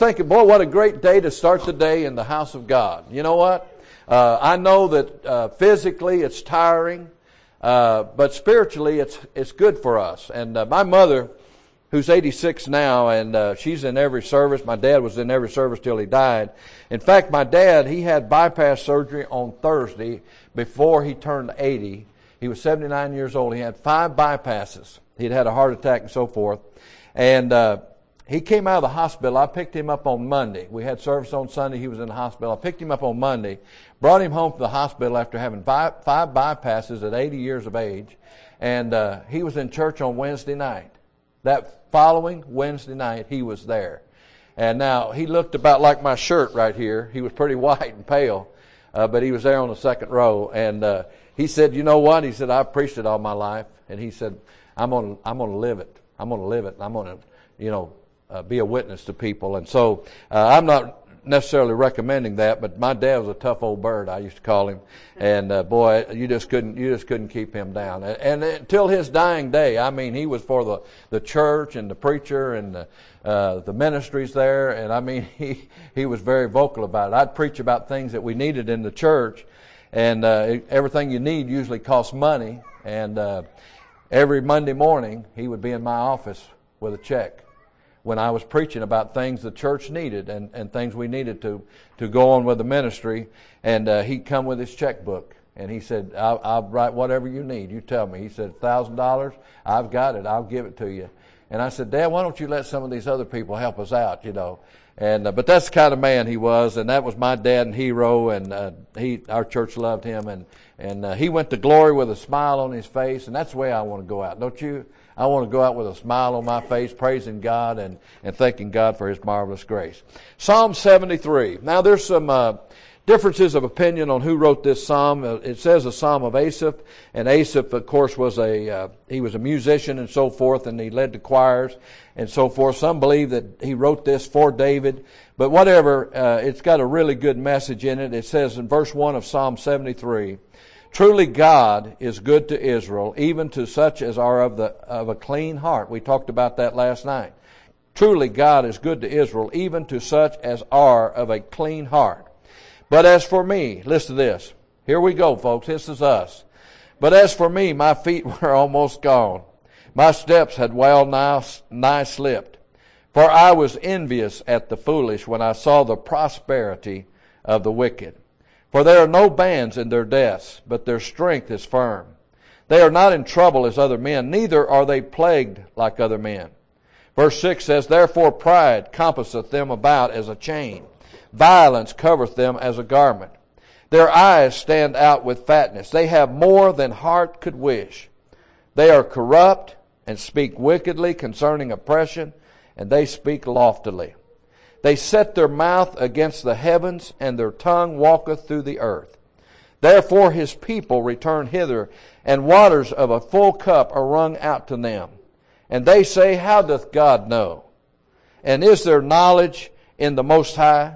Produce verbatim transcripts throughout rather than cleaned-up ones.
Thinking, boy, what a great day to start the day in the house of God. You know what? Uh, I know that uh, physically it's tiring, uh, but spiritually it's it's good for us. And uh, my mother, who's eighty-six now, and uh, she's in every service. My dad was in every service till he died. In fact, my dad, he had bypass surgery on Thursday before he turned eighty. He was seventy-nine years old. He had five bypasses. He'd had a heart attack and so forth. And uh, he came out of the hospital. I picked him up on Monday. We had service on Sunday. He was in the hospital. I picked him up on Monday, brought him home from the hospital after having five, five bypasses at eighty years of age. And uh, he was in church on Wednesday night. That following Wednesday night, he was there. And now, he looked about like my shirt right here. He was pretty white and pale, uh, but he was there on the second row. And uh, he said, you know what? He said, I've preached it all my life. And he said, I'm going to I'm going to live it. I'm going to live it. I'm going to, you know, uh, be a witness to people. And so, uh, I'm not necessarily recommending that, but my dad was a tough old bird, I used to call him. And uh, boy, you just couldn't you just couldn't keep him down. And, and until his dying day, I mean, he was for the, the church and the preacher and the, uh, the ministries there. And I mean, he he was very vocal about it. I'd preach about things that we needed in the church, and uh, everything you need usually costs money. And uh, every Monday morning, he would be in my office with a check when I was preaching about things the church needed and, and things we needed to, to go on with the ministry. And uh, he'd come with his checkbook. And he said, I'll, I'll write whatever you need. You tell me. He said, one thousand dollars, I've got it. I'll give it to you. And I said, Dad, why don't you let some of these other people help us out, you know. And uh, but that's the kind of man he was. And that was my dad and hero. And uh, he, our church loved him. And, and uh, he went to glory with a smile on his face. And that's the way I want to go out. Don't you? I want to go out with a smile on my face, praising God and, and thanking God for His marvelous grace. Psalm seventy-three. Now there's some uh, differences of opinion on who wrote this psalm. It says a psalm of Asaph, and Asaph, of course, was a uh, he was a musician and so forth, and he led the choirs and so forth. Some believe that he wrote this for David, but whatever, uh, it's got a really good message in it. It says in verse one of Psalm seventy-three, truly God is good to Israel, even to such as are of the of a clean heart. We talked about that last night. Truly God is good to Israel, even to such as are of a clean heart. But as for me, listen to this. Here we go, folks. This is us. But as for me, my feet were almost gone. My steps had well nigh, nigh slipped. For I was envious at the foolish when I saw the prosperity of the wicked. For there are no bands in their deaths, but their strength is firm. They are not in trouble as other men, neither are they plagued like other men. Verse six says, therefore pride compasseth them about as a chain. Violence covereth them as a garment. Their eyes stand out with fatness. They have more than heart could wish. They are corrupt and speak wickedly concerning oppression, and they speak loftily. They set their mouth against the heavens, and their tongue walketh through the earth. Therefore his people return hither, and waters of a full cup are wrung out to them. And they say, how doth God know? And is there knowledge in the Most High?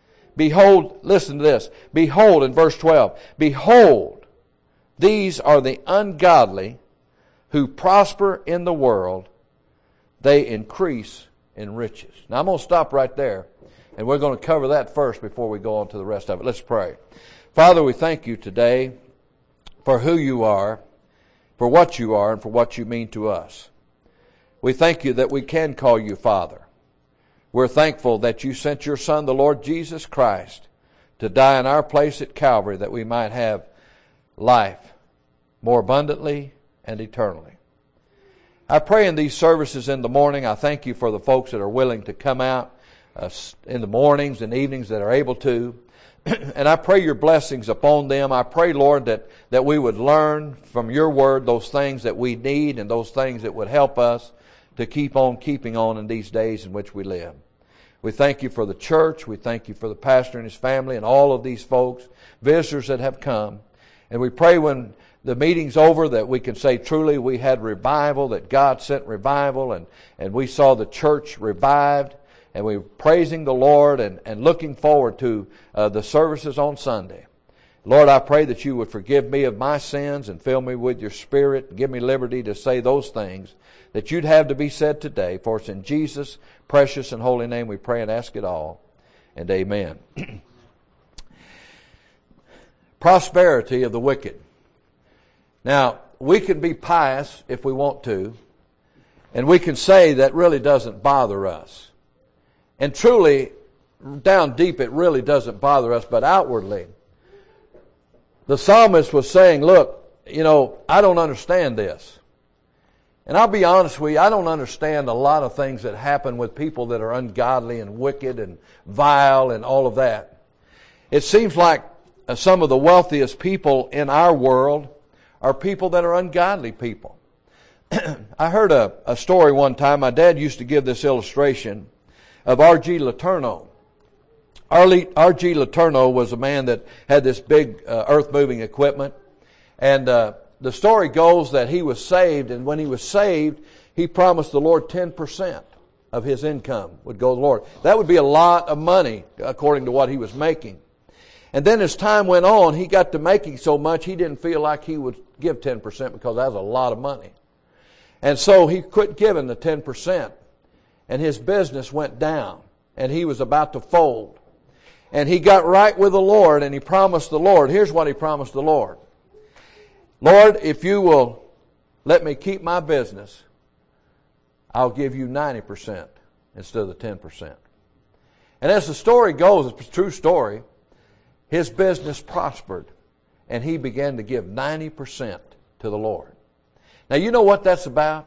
Behold, listen to this. Behold, in verse twelve, behold, these are the ungodly who prosper in the world. They increase in riches. Now I'm going to stop right there, and we're going to cover that first before we go on to the rest of it. Let's pray. Father, we thank you today for who you are, for what you are, and for what you mean to us. We thank you that we can call you Father. We're thankful that you sent your Son, the Lord Jesus Christ, to die in our place at Calvary that we might have life more abundantly and eternally. I pray in these services in the morning, I thank you for the folks that are willing to come out uh, in the mornings and evenings that are able to. And I pray your blessings upon them. I pray, Lord, that, that we would learn from your word those things that we need and those things that would help us to keep on keeping on in these days in which we live. We thank you for the church. We thank you for the pastor and his family and all of these folks, visitors that have come. And we pray when the meeting's over that we can say truly we had revival, that God sent revival, and, and we saw the church revived. And we're praising the Lord and, and looking forward to uh, the services on Sunday. Lord, I pray that you would forgive me of my sins and fill me with your Spirit. And give me liberty to say those things that you'd have to be said today. For it's in Jesus' precious and holy name we pray and ask it all. And amen. Prosperity of the wicked. Now, we can be pious if we want to, and we can say that really doesn't bother us. And truly, down deep, it really doesn't bother us, but outwardly, the psalmist was saying, look, you know, I don't understand this. And I'll be honest with you, I don't understand a lot of things that happen with people that are ungodly and wicked and vile and all of that. It seems like some of the wealthiest people in our world are people that are ungodly people. I heard a, a story one time. My dad used to give this illustration of R G Letourneau. R G Letourneau was a man that had this big uh, earth-moving equipment. And uh, the story goes that he was saved, and when he was saved, he promised the Lord ten percent of his income would go to the Lord. That would be a lot of money according to what he was making. And then as time went on, he got to making so much he didn't feel like he would give ten percent because that was a lot of money. And so he quit giving the ten percent. And his business went down. And he was about to fold. And he got right with the Lord and he promised the Lord. Here's what he promised the Lord. Lord, if you will let me keep my business, I'll give you ninety percent instead of the ten percent. And as the story goes, it's a true story, his business prospered, and he began to give ninety percent to the Lord. Now, you know what that's about?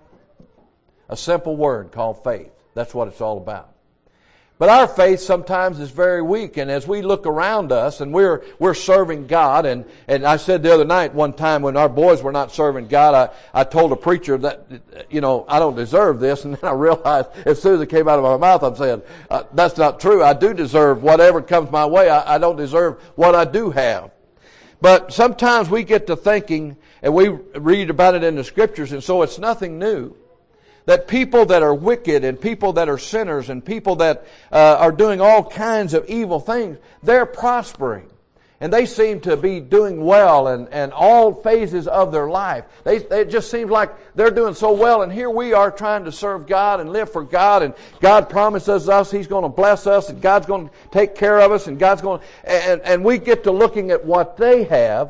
A simple word called faith. That's what it's all about. But our faith sometimes is very weak, and as we look around us, and we're we're serving God, and, and I said the other night, one time when our boys were not serving God, I, I told a preacher that, you know, I don't deserve this, and then I realized as soon as it came out of my mouth, I'm saying, uh, that's not true. I do deserve whatever comes my way. I, I don't deserve what I do have. But sometimes we get to thinking, and we read about it in the Scriptures, and so it's nothing new, that people that are wicked and people that are sinners and people that uh, are doing all kinds of evil things, they're prospering. And they seem to be doing well in, in all phases of their life. They, they, it just seems like they're doing so well. And here we are trying to serve God and live for God. And God promises us He's going to bless us and God's going to take care of us and God's going to... And, and we get to looking at what they have.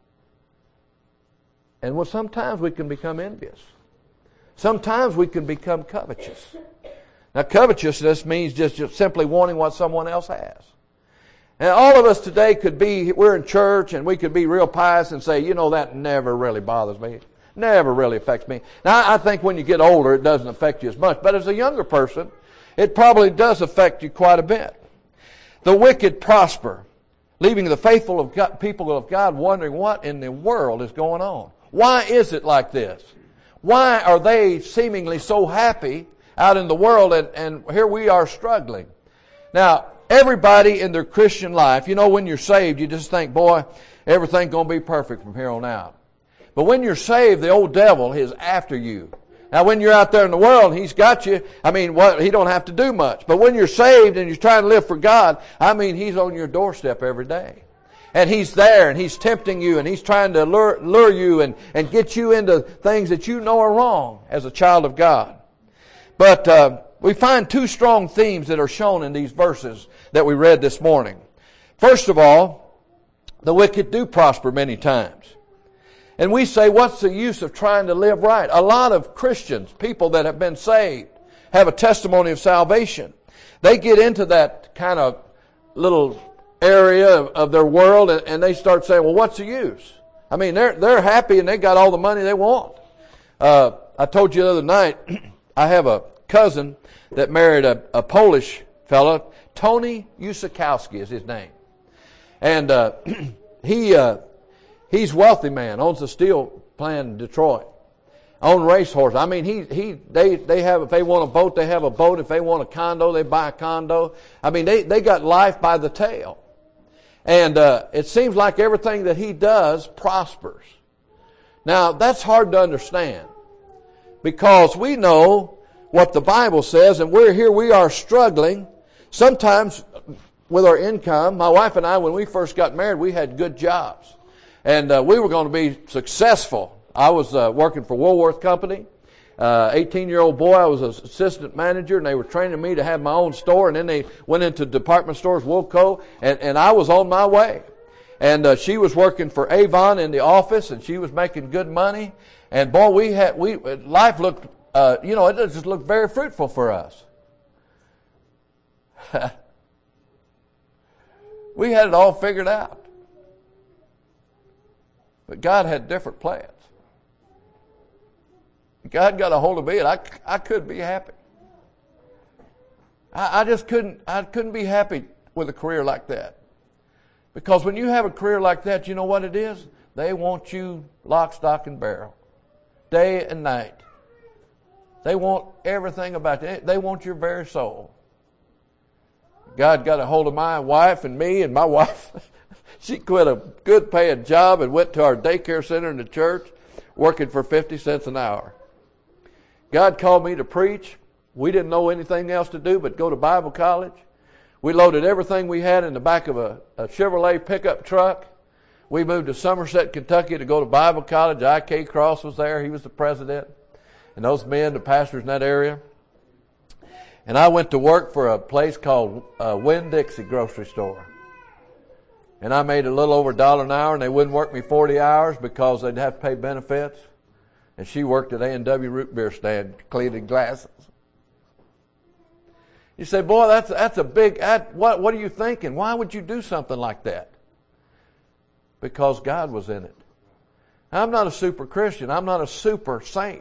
And well, sometimes we can become envious. Sometimes we can become covetous. Now, covetousness means just, just simply wanting what someone else has. And all of us today could be, we're in church and we could be real pious and say, you know, that never really bothers me. Never really affects me. Now, I think when you get older, it doesn't affect you as much. But as a younger person, it probably does affect you quite a bit. The wicked prosper, leaving the faithful of God, people of God wondering what in the world is going on. Why is it like this? Why are they seemingly so happy out in the world and, and here we are struggling? Now, everybody in their Christian life, you know, when you're saved, you just think, boy, everything's going to be perfect from here on out. But when you're saved, the old devil is after you. Now, when you're out there in the world, he's got you. I mean, well, he don't have to do much. But when you're saved and you're trying to live for God, I mean, he's on your doorstep every day. And he's there and he's tempting you and he's trying to lure, lure you and, and get you into things that you know are wrong as a child of God. But uh, we find two strong themes that are shown in these verses that we read this morning. First of all, the wicked do prosper many times. And we say, what's the use of trying to live right? A lot of Christians, people that have been saved, have a testimony of salvation. They get into that kind of little area of, of their world and, and they start saying, well, what's the use? I mean, they're they're happy and they got all the money they want. Uh, I told you the other night, I have a cousin that married a, a Polish fellow. Tony Usikowski is his name. And uh, he uh, he's a wealthy man, owns a steel plant in Detroit. Own racehorse. I mean, he he they they have, if they want a boat, they have a boat. If they want a condo, they buy a condo. I mean, they they got life by the tail. And uh, it seems like everything that he does prospers. Now, that's hard to understand because we know what the Bible says, and we're here, we are struggling. Sometimes with our income. My wife and I, when we first got married, we had good jobs. And uh, we were going to be successful. I was uh, working for Woolworth Company. Uh, eighteen-year-old boy, I was an assistant manager, and they were training me to have my own store. And then they went into department stores, Woolco, and, and I was on my way. And uh, she was working for Avon in the office, and she was making good money. And boy, we had we life looked, uh, you know, it just looked very fruitful for us. We had it all figured out. But God had different plans. God got a hold of me, and I, I couldn't be happy. I, I just couldn't, I couldn't be happy with a career like that. Because when you have a career like that, you know what it is? They want you lock, stock, and barrel. Day and night. They want everything about you. They want your very soul. God got a hold of my wife and me, and my wife, she quit a good paying job and went to our daycare center in the church, working for fifty cents an hour. God called me to preach. We didn't know anything else to do but go to Bible college. We loaded everything we had in the back of a, a Chevrolet pickup truck. We moved to Somerset, Kentucky to go to Bible college. I K Cross was there. He was the president. And those men, the pastors in that area. And I went to work for a place called uh, Winn-Dixie grocery store. And I made a little over a dollar an hour, and they wouldn't work me forty hours because they'd have to pay benefits. And she worked at A and W root beer stand cleaning glasses. You say, boy, that's that's a big, that, what, what are you thinking? Why would you do something like that? Because God was in it. I'm not a super Christian. I'm not a super saint.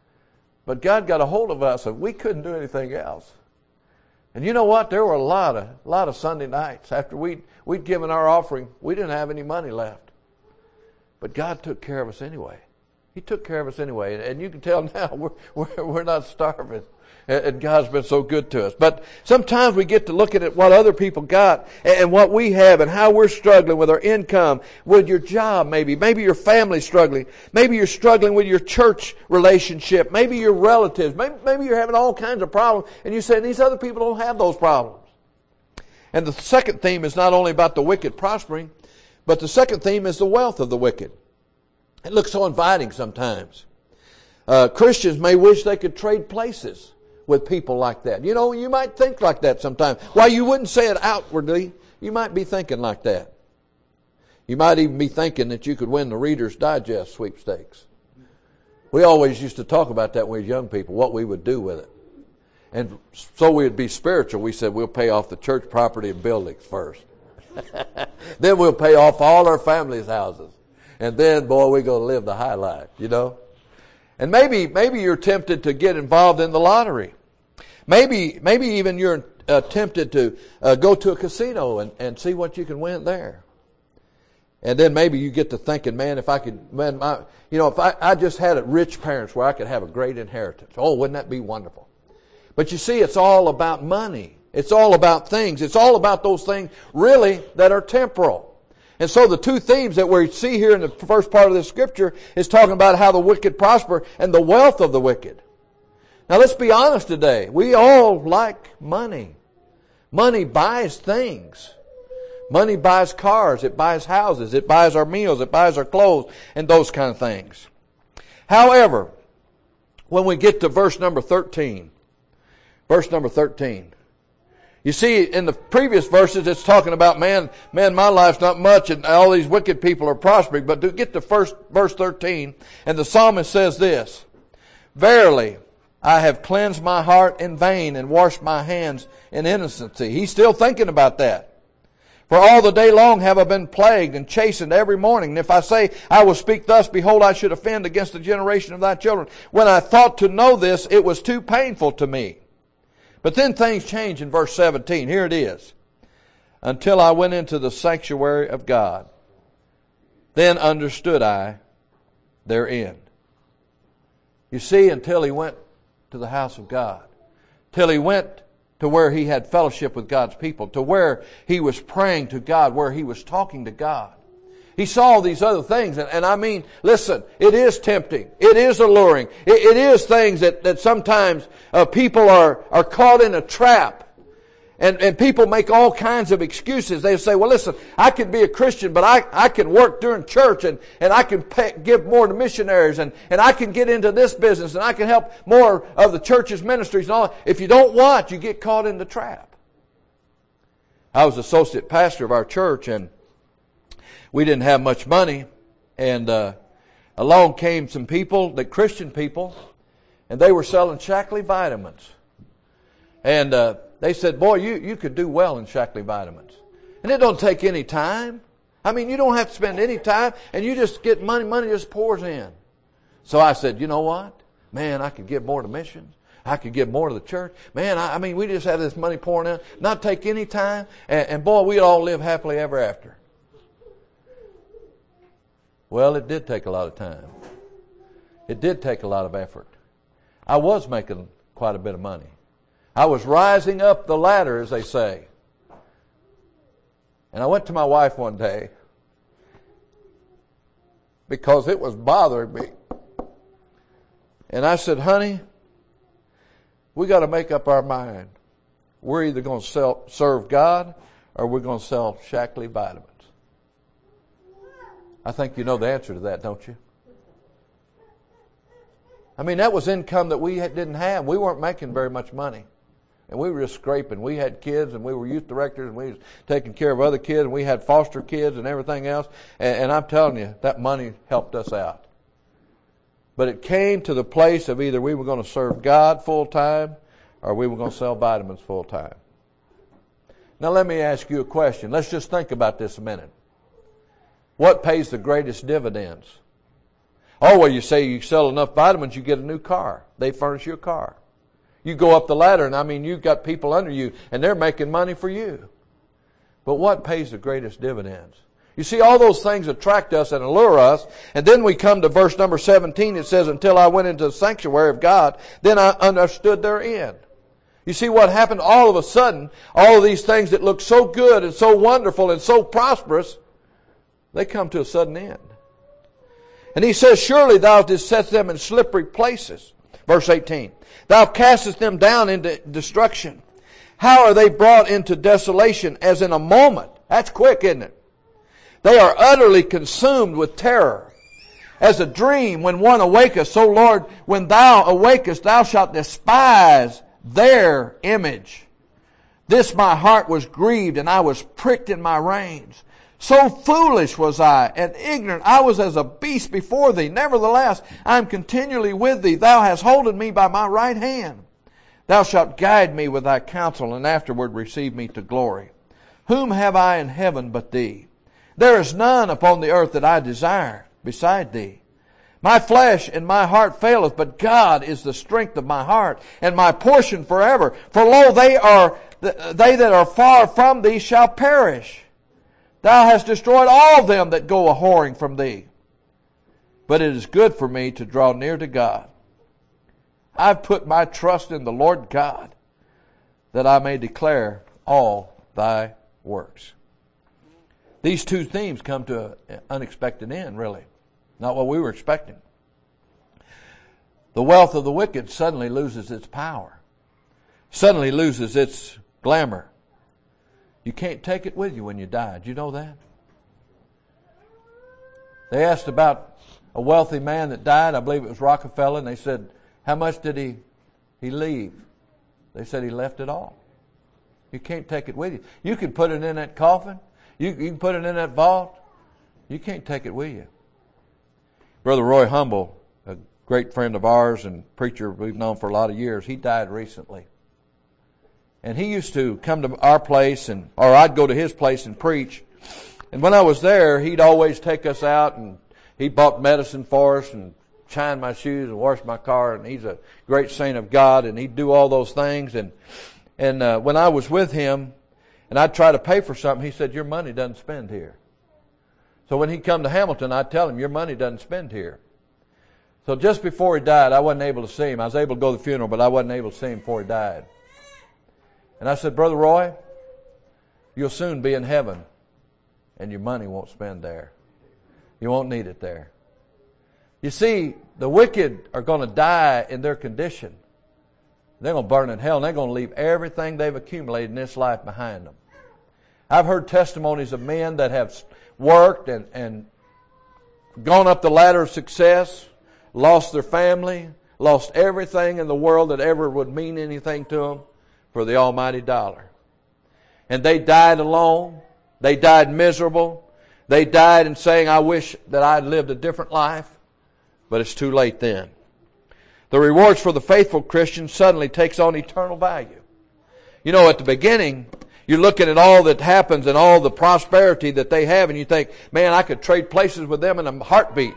But God got a hold of us, and we couldn't do anything else. And you know what? There were a lot of a lot of Sunday nights after we'd, we'd given our offering, we didn't have any money left. But God took care of us anyway. He took care of us anyway. And you can tell now we're, we're, we're not starving. And God's been so good to us. But sometimes we get to looking at what other people got and what we have and how we're struggling with our income, with your job maybe. Maybe your family's struggling. Maybe you're struggling with your church relationship. Maybe your relatives. Maybe, maybe you're having all kinds of problems. And you say, these other people don't have those problems. And the second theme is not only about the wicked prospering, but the second theme is the wealth of the wicked. It looks so inviting sometimes. Uh, Christians may wish they could trade places with people like that. You know, you might think like that sometimes. While you wouldn't say it outwardly, you might be thinking like that. You might even be thinking that you could win the Reader's Digest sweepstakes. We always used to talk about that when we were young people, what we would do with it. And so we'd be spiritual. We said we'll pay off the church property and buildings first. Then we'll pay off all our family's houses. And then, boy, we're going to live the high life, you know. And maybe maybe you're tempted to get involved in the lottery. Maybe maybe even you're uh, tempted to uh, go to a casino and, and see what you can win there. And then maybe you get to thinking, man, if I could, man, my, you know, if I, I just had rich parents where I could have a great inheritance. Oh, wouldn't that be wonderful? But you see, it's all about money. It's all about things. It's all about those things really that are temporal. And so the two themes that we see here in the first part of the scripture is talking about how the wicked prosper and the wealth of the wicked. Now let's be honest today. We all like money. Money buys things. Money buys cars. It buys houses. It buys our meals. It buys our clothes and those kind of things. However, when we get to verse number thirteen, verse number thirteen, you see, in the previous verses, it's talking about, man, man, my life's not much, and all these wicked people are prospering. But to get to first verse thirteen, and the psalmist says this, "Verily, I have cleansed my heart in vain and washed my hands in innocency." He's still thinking about that. "For all the day long have I been plagued and chastened every morning. And if I say, I will speak thus, behold, I should offend against the generation of thy children. When I thought to know this, it was too painful to me." But then things change in verse seventeen. Here it is. "Until I went into the sanctuary of God, then understood I their end." You see, until he went to the house of God, till he went to where he had fellowship with God's people, to where he was praying to God, where he was talking to God, he saw these other things. And, and I mean, listen, it is tempting. It is alluring. It, it is things that, that sometimes uh, people are, are caught in a trap. And, and people make all kinds of excuses. They say, well, listen, I can be a Christian, but I, I can work during church and, and I can pay, give more to missionaries and, and I can get into this business and I can help more of the church's ministries and all. If you don't watch, you get caught in the trap. I was associate pastor of our church and we didn't have much money. And uh, along came some people, the Christian people, and they were selling Shaklee vitamins. And uh, they said, boy, you, you could do well in Shaklee vitamins. And it don't take any time. I mean, you don't have to spend any time, and you just get money, money just pours in. So I said, you know what? Man, I could give more to missions. I could give more to the church. Man, I, I mean, we just have this money pouring in, not take any time, and, and boy, we'd all live happily ever after. Well, it did take a lot of time. It did take a lot of effort. I was making quite a bit of money. I was rising up the ladder, as they say. And I went to my wife one day because it was bothering me. And I said, honey, we got to make up our mind. We're either going to sell, serve God or we're going to sell Shaklee vitamins. I think you know the answer to that, don't you? I mean, that was income that we didn't have. We weren't making very much money. And we were just scraping. We had kids and we were youth directors and we was taking care of other kids and we had foster kids and everything else. And, and I'm telling you, that money helped us out. But it came to the place of either we were going to serve God full time or we were going to sell vitamins full time. Now let me ask you a question. Let's just think about this a minute. What pays the greatest dividends? Oh, well, you say you sell enough vitamins, you get a new car. They furnish you a car. You go up the ladder, and I mean, you've got people under you, and they're making money for you. But what pays the greatest dividends? You see, all those things attract us and allure us, and then we come to verse number seventeen. It says, until I went into the sanctuary of God, then I understood their end. You see what happened? All of a sudden, all of these things that look so good and so wonderful and so prosperous, they come to a sudden end. And he says, surely thou didst set them in slippery places. Verse eighteen. Thou castest them down into destruction. How are they brought into desolation as in a moment? That's quick, isn't it? They are utterly consumed with terror. As a dream when one awaketh, so Lord, when thou awakest, thou shalt despise their image. This my heart was grieved, and I was pricked in my reins. So foolish was I, and ignorant. I was as a beast before thee. Nevertheless, I am continually with thee. Thou hast holden me by my right hand. Thou shalt guide me with thy counsel, and afterward receive me to glory. Whom have I in heaven but thee? There is none upon the earth that I desire beside thee. My flesh and my heart faileth, but God is the strength of my heart, and my portion forever. For lo, they are they that are far from thee shall perish. Thou hast destroyed all them that go a-whoring from thee. But it is good for me to draw near to God. I've put my trust in the Lord God, that I may declare all thy works. These two themes come to an unexpected end, really. Not what we were expecting. The wealth of the wicked suddenly loses its power. Suddenly loses its glamour. You can't take it with you when you die. Did you know that? They asked about a wealthy man that died. I believe it was Rockefeller. And they said, how much did he, he leave? They said he left it all. You can't take it with you. You can put it in that coffin. You, you can put it in that vault. You can't take it with you. Brother Roy Humble, a great friend of ours and preacher we've known for a lot of years, he died recently. And he used to come to our place, and or I'd go to his place and preach. And when I was there, he'd always take us out, and he bought medicine for us, and shined my shoes and washed my car. And he's a great saint of God, and he'd do all those things. And and uh, when I was with him, and I'd try to pay for something, he said, "Your money doesn't spend here." So when he'd come to Hamilton, I'd tell him, "Your money doesn't spend here." So just before he died, I wasn't able to see him. I was able to go to the funeral, but I wasn't able to see him before he died. And I said, "Brother Roy, you'll soon be in heaven, and your money won't spend there. You won't need it there." You see, the wicked are going to die in their condition. They're going to burn in hell, and they're going to leave everything they've accumulated in this life behind them. I've heard testimonies of men that have worked and, and gone up the ladder of success, lost their family, lost everything in the world that ever would mean anything to them for the almighty dollar. And they died alone. They died miserable. They died in saying, I wish that I'd lived a different life. But it's too late then. The rewards for the faithful Christian suddenly takes on eternal value. You know, at the beginning, you're looking at all that happens and all the prosperity that they have, and you think, man, I could trade places with them in a heartbeat.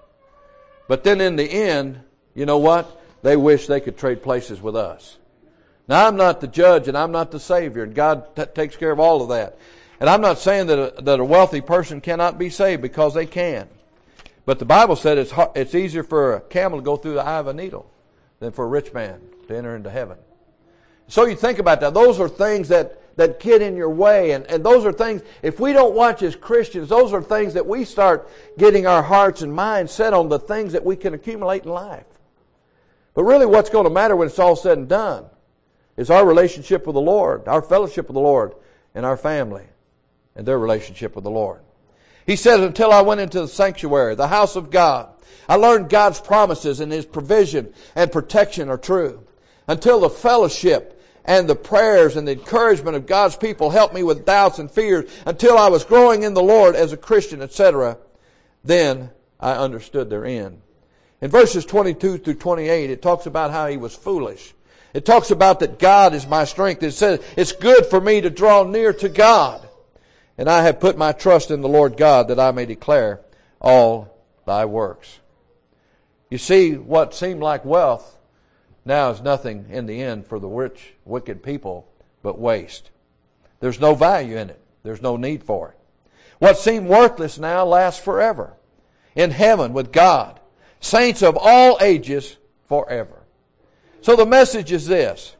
But then in the end, you know what? They wish they could trade places with us. Now, I'm not the judge and I'm not the Savior, and God t- takes care of all of that. And I'm not saying that a, that a wealthy person cannot be saved, because they can. But the Bible said it's hard, it's easier for a camel to go through the eye of a needle than for a rich man to enter into heaven. So you think about that. Those are things that, that get in your way. And, and those are things, if we don't watch as Christians, those are things that we start getting our hearts and minds set on, the things that we can accumulate in life. But really what's going to matter when it's all said and done is our relationship with the Lord, our fellowship with the Lord, and our family and their relationship with the Lord. He says, until I went into the sanctuary, the house of God, I learned God's promises and His provision and protection are true. Until the fellowship and the prayers and the encouragement of God's people helped me with doubts and fears, until I was growing in the Lord as a Christian, et cetera, then I understood their end. In verses twenty-two through twenty-eight, it talks about how he was foolish. It talks about that God is my strength. It says, it's good for me to draw near to God. And I have put my trust in the Lord God, that I may declare all thy works. You see, what seemed like wealth now is nothing in the end for the rich, wicked people, but waste. There's no value in it. There's no need for it. What seemed worthless now lasts forever. In heaven with God. Saints of all ages forever. So the message is this.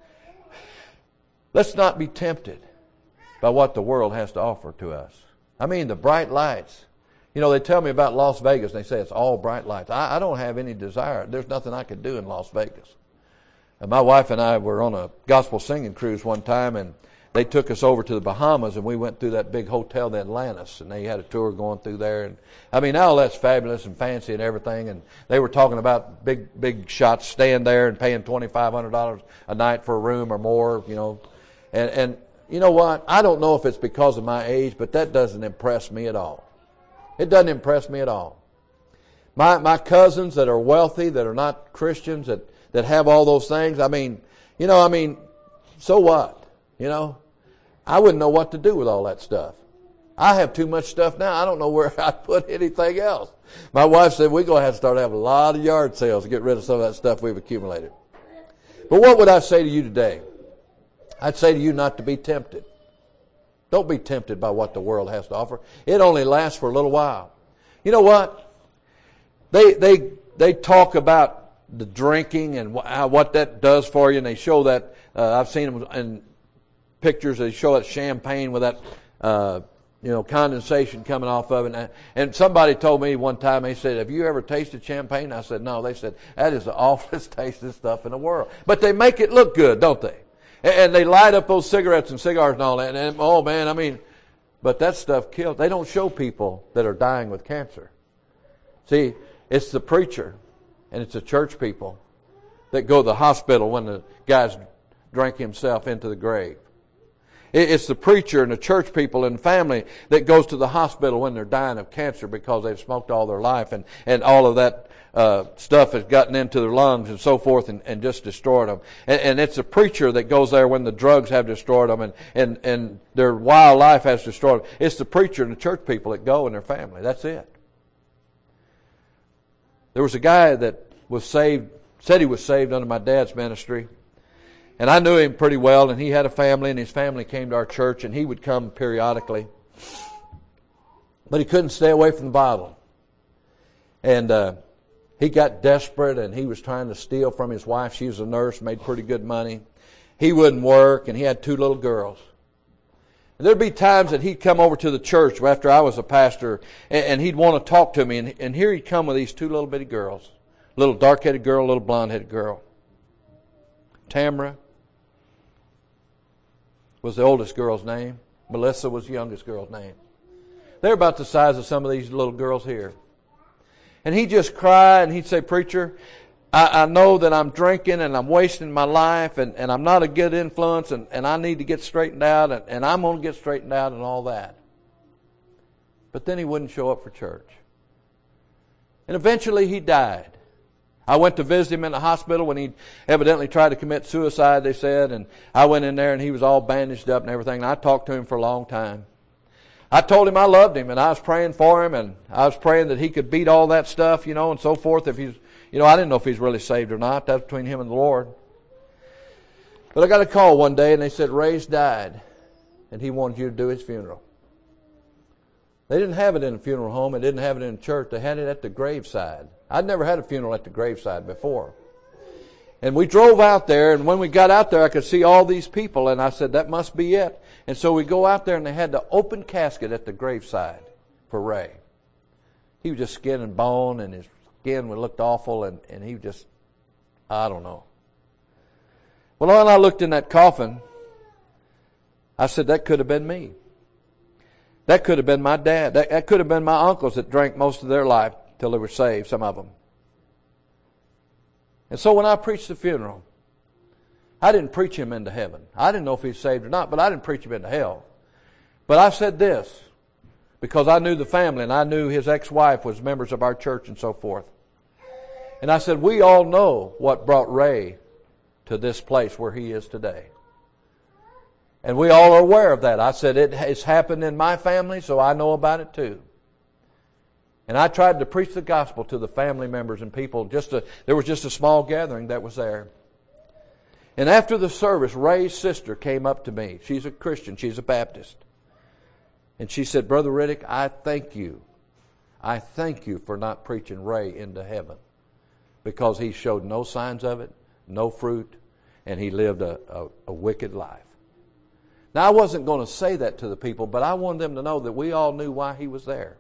Let's not be tempted by what the world has to offer to us. I mean, the bright lights. You know, they tell me about Las Vegas, and they say it's all bright lights. I, I don't have any desire. There's nothing I could do in Las Vegas. And my wife and I were on a gospel singing cruise one time, and they took us over to the Bahamas, and we went through that big hotel, the Atlantis, and they had a tour going through there. And I mean, all that's fabulous and fancy and everything. And they were talking about big, big shots, staying there and paying twenty-five hundred dollars a night for a room or more, you know. And, and you know what? I don't know if it's because of my age, but that doesn't impress me at all. It doesn't impress me at all. My my cousins that are wealthy, that are not Christians, that, that have all those things, I mean, you know, I mean, so what? You know? I wouldn't know what to do with all that stuff. I have too much stuff now. I don't know where I'd put anything else. My wife said we're going to have to start having a lot of yard sales to get rid of some of that stuff we've accumulated. But what would I say to you today? I'd say to you not to be tempted. Don't be tempted by what the world has to offer. It only lasts for a little while. You know what? They they they talk about the drinking and wh- what that does for you, and they show that. Uh, I've seen them in pictures. They show that champagne with that uh, you know condensation coming off of it. And, and somebody told me one time, they said, "Have you ever tasted champagne?" I said, "No." They said, "That is the awfulest tasting stuff in the world." But they make it look good, don't they? And they light up those cigarettes and cigars and all that. And, oh, man, I mean, but that stuff kills. They don't show people that are dying with cancer. See, it's the preacher and it's the church people that go to the hospital when the guy's drank himself into the grave. It's the preacher and the church people and family that goes to the hospital when they're dying of cancer because they've smoked all their life, and, and all of that uh, stuff has gotten into their lungs and so forth, and, and just destroyed them. And, and it's the preacher that goes there when the drugs have destroyed them and, and, and their wild life has destroyed them. It's the preacher and the church people that go and their family. That's it. There was a guy that was saved, said he was saved under my dad's ministry. And I knew him pretty well, and he had a family, and his family came to our church, and he would come periodically. But he couldn't stay away from the Bible. And uh, he got desperate, and he was trying to steal from his wife. She was a nurse, made pretty good money. He wouldn't work, and he had two little girls. And there'd be times that he'd come over to the church after I was a pastor, and, and he'd want to talk to me, and, and here he'd come with these two little bitty girls. A little dark-headed girl, a little blonde-headed girl. Tamara was the oldest girl's name. Melissa was the youngest girl's name. They're about the size of some of these little girls here. And he'd just cry and he'd say, "Preacher, I, I know that I'm drinking and I'm wasting my life and, and I'm not a good influence and, and I need to get straightened out and, and I'm going to get straightened out and all that." But then he wouldn't show up for church. And eventually he died. I went to visit him in the hospital when he evidently tried to commit suicide, they said. And I went in there and he was all bandaged up and everything. And I talked to him for a long time. I told him I loved him and I was praying for him and I was praying that he could beat all that stuff, you know, and so forth. If he's, you know, I didn't know if he's really saved or not. That's between him and the Lord. But I got a call one day and they said, "Ray's died and he wanted you to do his funeral." They didn't have it in a funeral home. They didn't have it in a church. They had it at the graveside. I'd never had a funeral at the graveside before. And we drove out there, and when we got out there, I could see all these people, and I said, that must be it. And so we go out there, and they had the open casket at the graveside for Ray. He was just skin and bone, and his skin looked awful, and, and he just, I don't know. Well, when I looked in that coffin, I said, that could have been me. That could have been my dad. That, that could have been my uncles that drank most of their life till they were saved, some of them. And so when I preached the funeral, I didn't preach him into heaven. I didn't know if he's saved or not, but I didn't preach him into hell. But I said this, because I knew the family and I knew his ex-wife was members of our church and so forth. And I said, we all know what brought Ray to this place where he is today. And we all are aware of that. I said, it has happened in my family, so I know about it too. And I tried to preach the gospel to the family members and people. Just a, there was just a small gathering that was there. And after the service, Ray's sister came up to me. She's a Christian. She's a Baptist. And she said, Brother Riddick, I thank you. I thank you for not preaching Ray into heaven. Because he showed no signs of it, no fruit, and he lived a, a, a wicked life. Now, I wasn't going to say that to the people, but I wanted them to know that we all knew why he was there.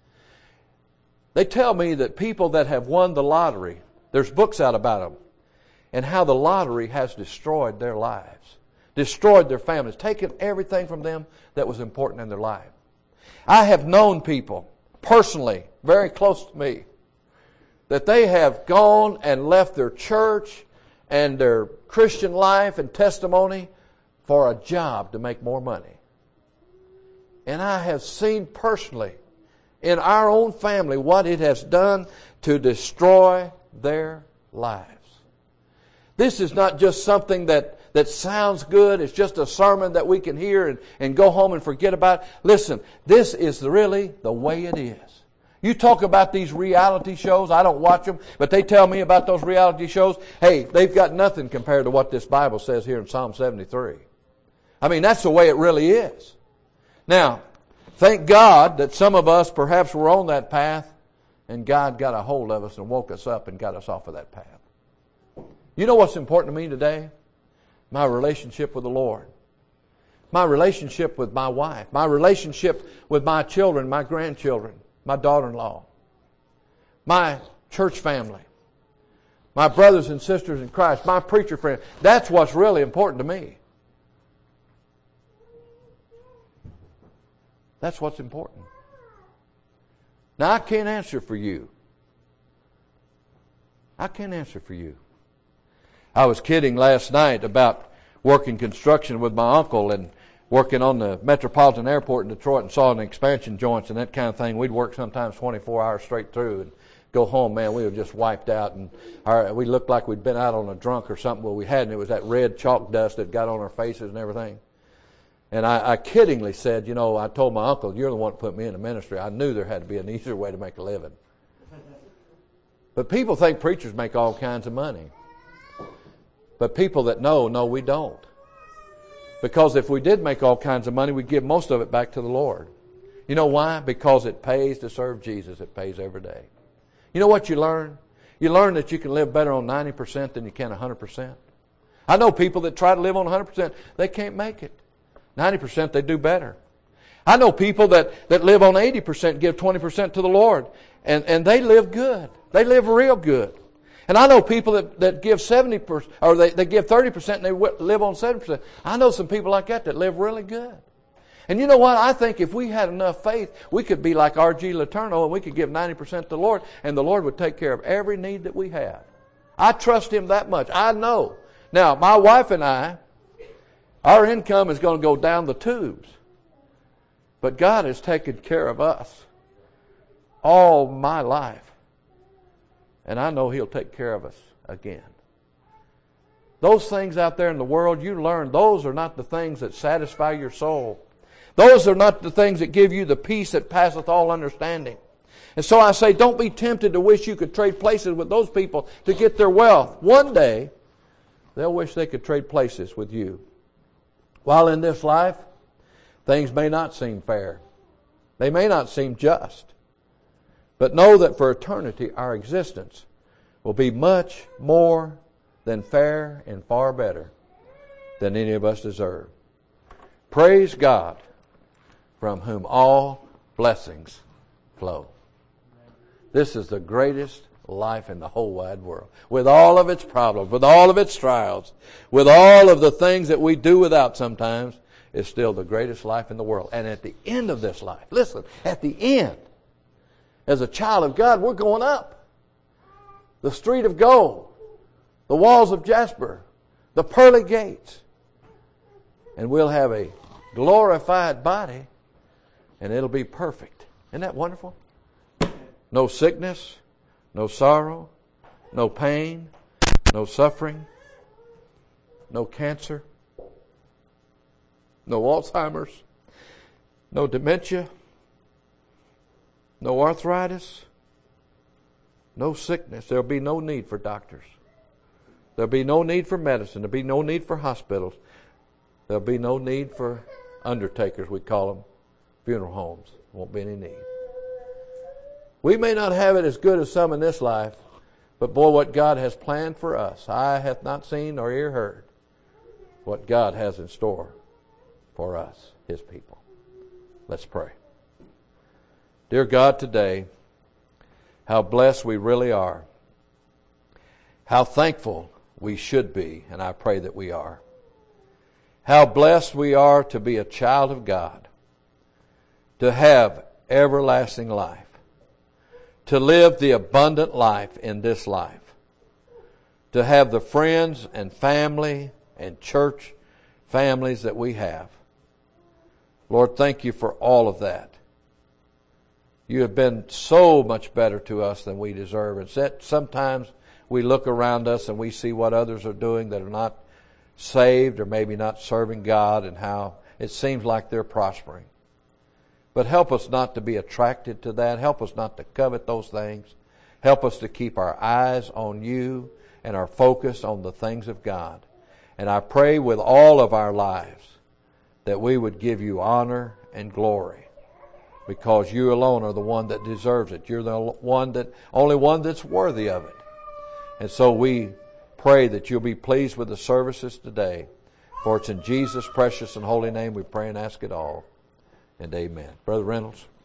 They tell me that people that have won the lottery, there's books out about them, and how the lottery has destroyed their lives, destroyed their families, taken everything from them that was important in their life. I have known people, personally, very close to me, that they have gone and left their church and their Christian life and testimony for a job to make more money. And I have seen personally in our own family what it has done to destroy their lives. This is not just something that, that sounds good. It's just a sermon that we can hear and, and go home and forget about. Listen, this is really the way it is. You talk about these reality shows. I don't watch them, but they tell me about those reality shows. Hey, they've got nothing compared to what this Bible says here in Psalm seventy-three. I mean, that's the way it really is. Now, thank God that some of us perhaps were on that path and God got a hold of us and woke us up and got us off of that path. You know what's important to me today? My relationship with the Lord. My relationship with my wife. My relationship with my children, my grandchildren, my daughter-in-law. My church family. My brothers and sisters in Christ. My preacher friend. That's what's really important to me. That's what's important. Now, I can't answer for you. I can't answer for you. I was kidding last night about working construction with my uncle and working on the Metropolitan Airport in Detroit and sawing expansion joints and that kind of thing. We'd work sometimes twenty-four hours straight through and go home. Man, we were just wiped out. And our, we looked like we'd been out on a drunk or something. Well, we hadn't. It was that red chalk dust that got on our faces and everything. And I, I kiddingly said, you know, I told my uncle, you're the one that put me in the ministry. I knew there had to be an easier way to make a living. But people think preachers make all kinds of money. But people that know, know we don't. Because if we did make all kinds of money, we'd give most of it back to the Lord. You know why? Because it pays to serve Jesus. It pays every day. You know what you learn? You learn that you can live better on ninety percent than you can one hundred percent. I know people that try to live on one hundred percent. They can't make it. ninety percent they do better. I know people that, that live on eighty percent, give twenty percent to the Lord, and, and they live good. They live real good. And I know people that, that give seventy percent, or they, they give thirty percent and they live on seventy percent. I know some people like that that live really good. And you know what? I think if we had enough faith, we could be like R G Letourneau and we could give ninety percent to the Lord, and the Lord would take care of every need that we have. I trust Him that much. I know. Now, my wife and I, our income is going to go down the tubes. But God has taken care of us all my life. And I know He'll take care of us again. Those things out there in the world you learn, those are not the things that satisfy your soul. Those are not the things that give you the peace that passeth all understanding. And so I say, don't be tempted to wish you could trade places with those people to get their wealth. One day, they'll wish they could trade places with you. While in this life, things may not seem fair. They may not seem just. But know that for eternity, our existence will be much more than fair and far better than any of us deserve. Praise God, from whom all blessings flow. This is the greatest life in the whole wide world. With all of its problems, with all of its trials, with all of the things that we do without sometimes, it's still the greatest life in the world. And at the end of this life, listen, at the end, as a child of God, we're going up. The street of gold, the walls of jasper, the pearly gates. And we'll have a glorified body, and it'll be perfect. Isn't that wonderful? No sickness, no sorrow, no pain, no suffering, no cancer, no Alzheimer's, no dementia, no arthritis, no sickness. There'll be no need for doctors. There'll be no need for medicine. There'll be no need for hospitals. There'll be no need for undertakers, we call them, funeral homes. Won't be any need. We may not have it as good as some in this life, but boy, what God has planned for us, eye hath not seen nor ear heard what God has in store for us, His people. Let's pray. Dear God, today, how blessed we really are. How thankful we should be, and I pray that we are. How blessed we are to be a child of God, to have everlasting life, to live the abundant life in this life, to have the friends and family and church families that we have. Lord, thank you for all of that. You have been so much better to us than we deserve. And sometimes we look around us and we see what others are doing that are not saved or maybe not serving God, and how it seems like they're prospering. But help us not to be attracted to that. Help us not to covet those things. Help us to keep our eyes on you and our focus on the things of God. And I pray with all of our lives that we would give you honor and glory, because you alone are the one that deserves it. You're the one that, only one that's worthy of it. And so we pray that you'll be pleased with the services today. For it's in Jesus' precious and holy name we pray and ask it all. And amen. Brother Reynolds.